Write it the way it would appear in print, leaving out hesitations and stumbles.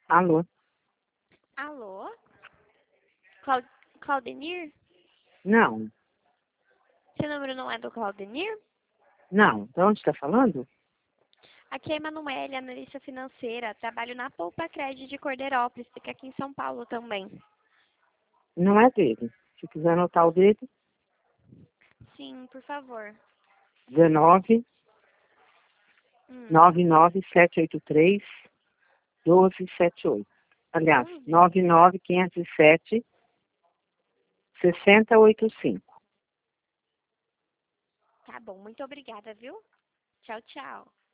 Alô? Alô? Claudenir? Não, Seu número não é do Claudenir? não. De onde está falando? Aqui é Emanuele, analista financeira. Trabalho na Poupa Crédito de Cordeirópolis, fica aqui em São Paulo também. Não é dele. Se quiser anotar o dele, Sim, por favor. 19 Hum, 99783 1278. Aliás, não vi. 99507 6085. Tá bom, muito obrigada, viu? Tchau, tchau.